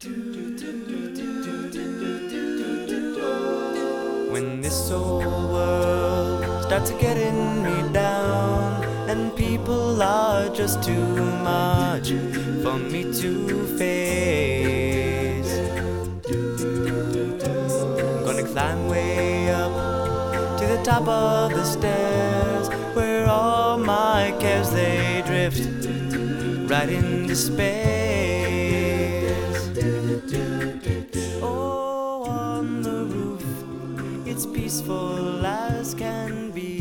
When this old world starts getting me down, and people are just too much for me to face, I'm gonna climb way up to the top of the stairs, where all my cares they drift right into space. Oh, on the roof, it's peaceful as can be,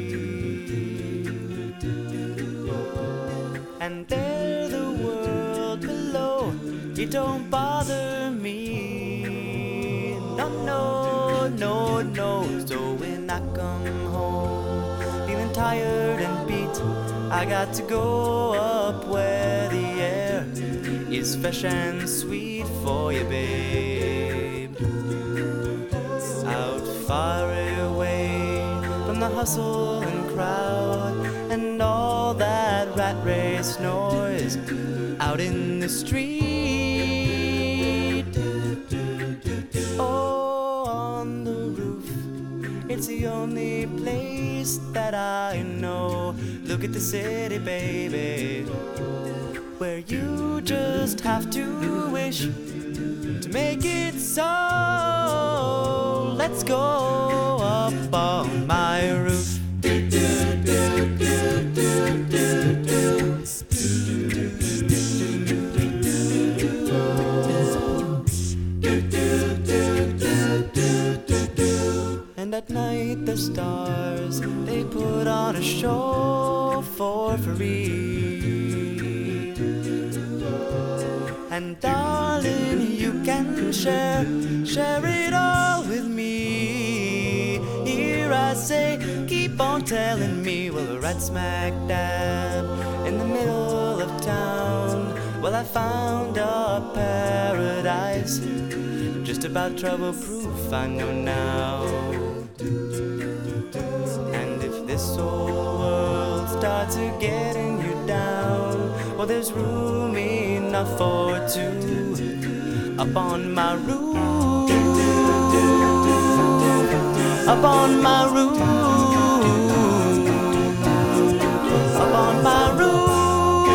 and there the world below, it don't bother me. No, no, no, no. So when I come home feeling tired and beat, I got to go up where the air is fresh and sweet for you, babe. Out far away from the hustle and crowd and all that rat race noise out in the street. Oh, on the roof, it's the only place that I know. Look at the city, baby, where you just have to wish to make it so. Let's go up on my roof. And at night the stars, they put on a show for free. And darling, you can share it all with me. Here I say, keep on telling me. Well, we're right smack dab in the middle of town. Well, I found a paradise, just about trouble-proof, I know now. And if this old world starts getting you down, well, there's room enough for two up on my roof. Up on my roof. Up on my roof.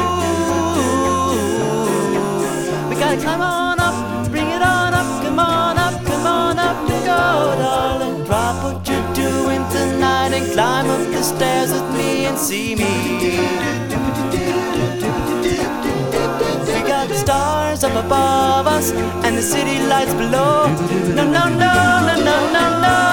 We gotta climb on up, bring it on up, come on up, to go, darling. Drop what you're doing tonight and climb up the stairs with me and see me. We got the stars up above us and the city lights below. No, no, no, no, no, no, no.